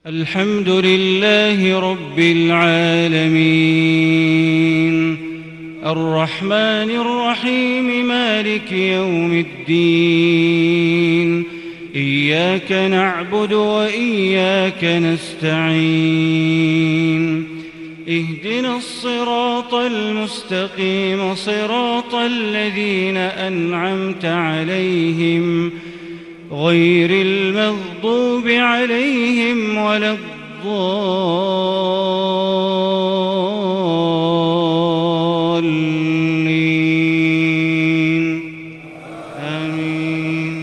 الحمد لله رب العالمين الرحمن الرحيم مالك يوم الدين إياك نعبد وإياك نستعين اهدنا الصراط المستقيم صراط الذين أنعمت عليهم غير المغضوب عليهم ولا الضالين آمين.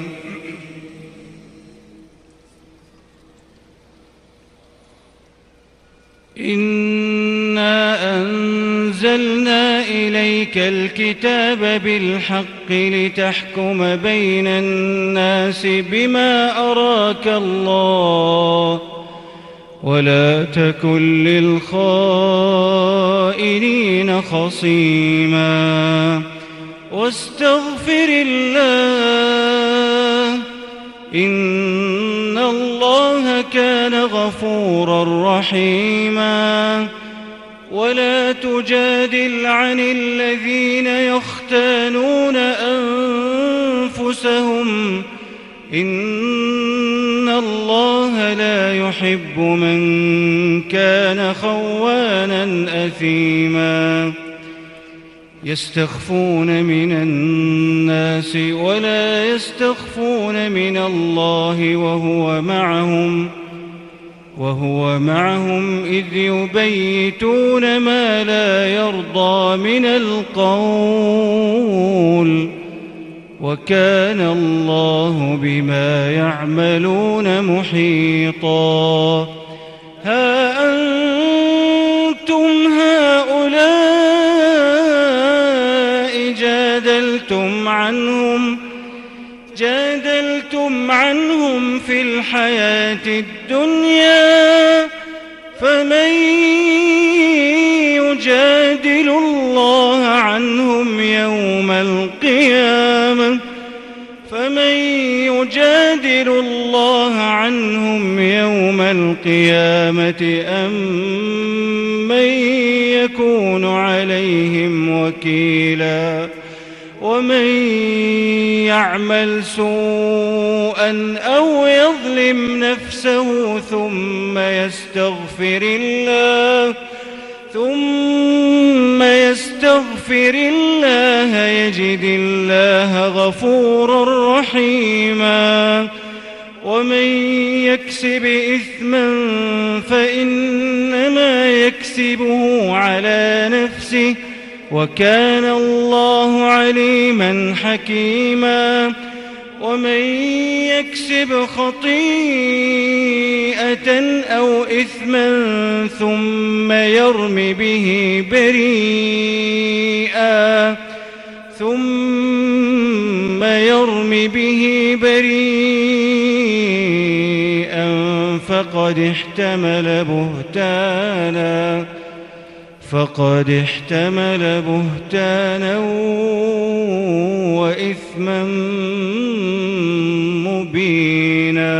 إنا أنزلنا إليك الكتاب بالحق لتحكم بين الناس بما أراك الله ولا تكن للخائنين خصيما واستغفر الله إن الله كان غفورا رحيما. ولا تجادل عن الذين يختانون أنفسهم إن الله لا يحب من كان خوانا أثيما. يستخفون من الناس ولا يستخفون من الله وهو معهم إذ يبيتون ما لا يرضى من القول وكان الله بما يعملون محيطا. ها أنتم هؤلاء جادلتم عنهم في الحياة الدنيا فمن يجادل الله عنهم يوم القيامة أم من يكون عليهم وكيلا. ومن يعمل سوءا أو يظلم نفسه ثم يستغفر الله يجد الله غفورا رحيما. ومن يكسب إثما فإنما يكسبه على نفسه وكان الله عليما حكيما. ومن يكسب خطيئة أو إثما ثم يرم به بريئا فقد احتمل بهتانا وإثما مبينا.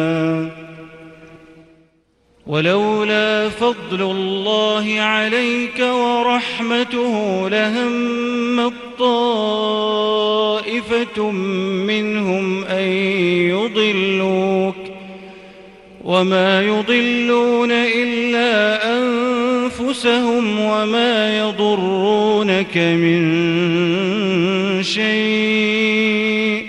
ولولا فضل الله عليك ورحمته لهمت طائفة منهم أن يضلوك وما يضلون إلا أنفسهم وما يضرونك من شيء.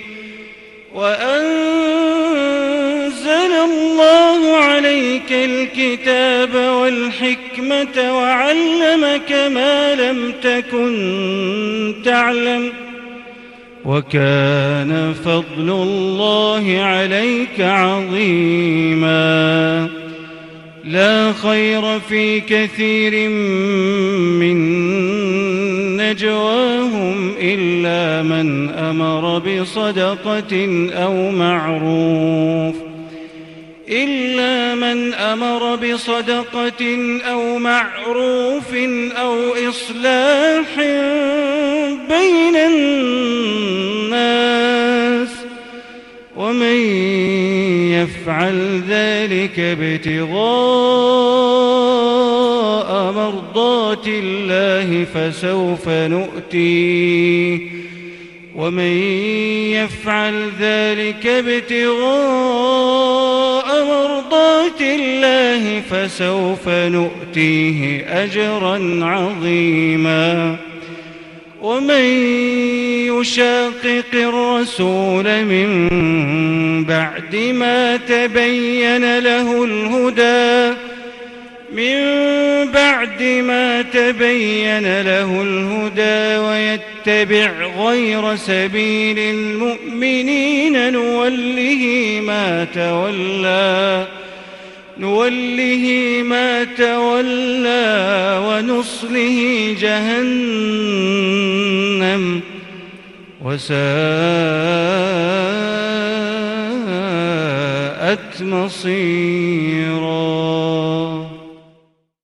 وأنزل الله عليك الكتاب والحكمة وعلمك ما لم تكن تعلم وكان فضل الله عليك عظيما. لا خير في كثير من نجواهم إلا من أمر بصدقة أو معروف أو إصلاح بين الناس ومن يفعل ذلك ابتغاء مرضات الله فسوف نؤتيه أجرا عظيما. ومن يشاقق الرسول من بعد ما تبين له الهدى ويتبع غير سبيل المؤمنين نوله ما تولى ونصله جهنم وساءت مصيرا.